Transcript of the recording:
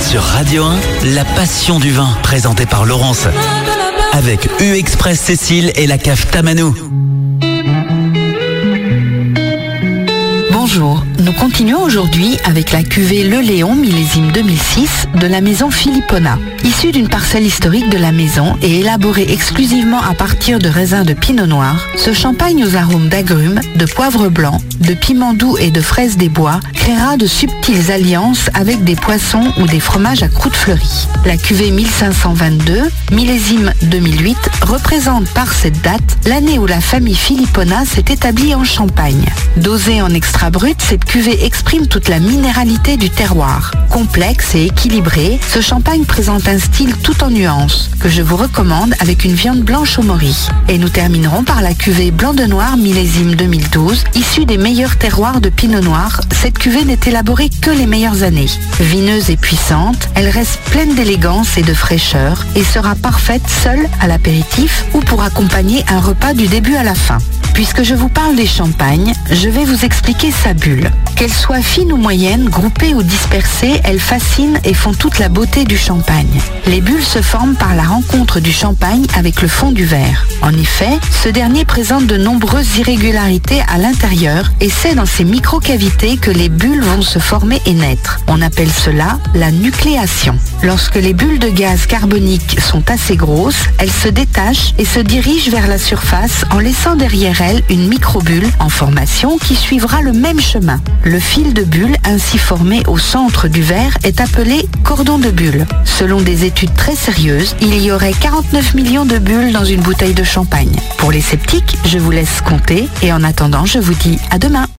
Sur Radio 1, la passion du vin, présentée par Laurence. Avec U-Express Cécile et la cave Tamanou. Bonjour, nous continuons aujourd'hui avec la cuvée Le Léon millésime 2006 de la maison Philippona. Issue d'une parcelle historique de la maison et élaborée exclusivement à partir de raisins de pinot noir, ce champagne aux arômes d'agrumes, de poivre blanc, de piment doux et de fraises des bois créera de subtiles alliances avec des poissons ou des fromages à croûte fleurie. La cuvée 1522, millésime 2008, représente par cette date l'année où la famille Philippona s'est établie en Champagne. Dosée en extra brut, cette cuvée exprime toute la minéralité du terroir. Complexe et équilibré, ce champagne présente un style tout en nuances, que je vous recommande avec une viande blanche au mori. Et nous terminerons par la cuvée Blanc de Noir millésime 2012, issue des meilleurs terroirs de Pinot Noir. Cette cuvée n'est élaborée que les meilleures années. Vineuse et puissante, elle reste pleine d'élégance et de fraîcheur et sera parfaite seule à l'apéritif ou pour accompagner un repas du début à la fin. Puisque je vous parle des champagnes, je vais vous expliquer sa bulle. Qu'elle soit fine ou moyenne, groupée ou dispersée, elles fascinent et font toute la beauté du champagne. Les bulles se forment par la rencontre du champagne avec le fond du verre. En effet, ce dernier présente de nombreuses irrégularités à l'intérieur et c'est dans ces micro-cavités que les bulles vont se former et naître. On appelle cela la nucléation. Lorsque les bulles de gaz carbonique sont assez grosses, elles se détachent et se dirigent vers la surface en laissant derrière elles une microbulle en formation qui suivra le même chemin. Le fil de bulle ainsi formé au centre du verre est appelé cordon de bulle. Selon des études très sérieuses, il y aurait 49 millions de bulles dans une bouteille de champagne. Pour les sceptiques, je vous laisse compter et en attendant, je vous dis à demain.